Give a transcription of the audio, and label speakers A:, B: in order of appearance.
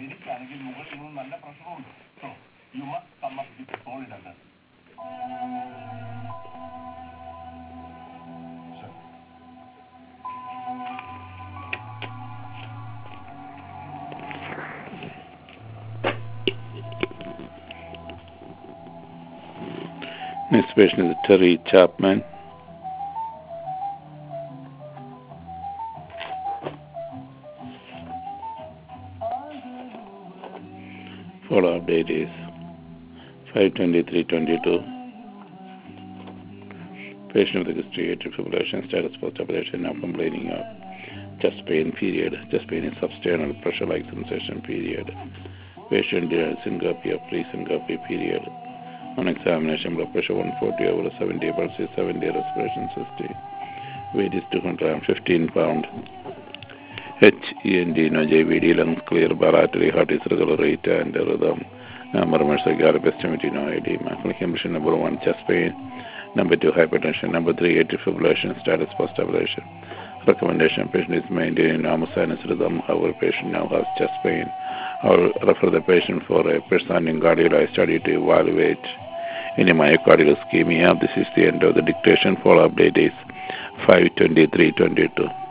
A: ഇരിക്കുകയാണെങ്കിൽ മുകളിൽ നിന്നും നല്ല പ്രഷറുണ്ട്. So you must come up with solid under.
B: Next patient is Terry Chapman. Follow-up date is 5/23/22. Patient with history atrial fibrillation, status post-operation, now complaining of chest pain period. Chest pain is substernal pressure-like sensation period. Patient syncope or pre-syncope period. On examination, blood pressure 140 over 70, pulse is 70, respiration 60. Weight is 215 pound. HEND, no JVD, lungs clear, barometry, heart is regular rate and rhythm. Number of cardiac estimated, no edema. Clinical condition number 1, chest pain. Number 2, hypertension. Number 3, atrial fibrillation, status post-operation. Recommendation: patient is maintaining normal sinus rhythm. However, patient now has chest pain. I will refer the patient for a presenting cardiology study to evaluate any myocardial ischemia. This is the end of the dictation. Follow-up date is 5/23/22.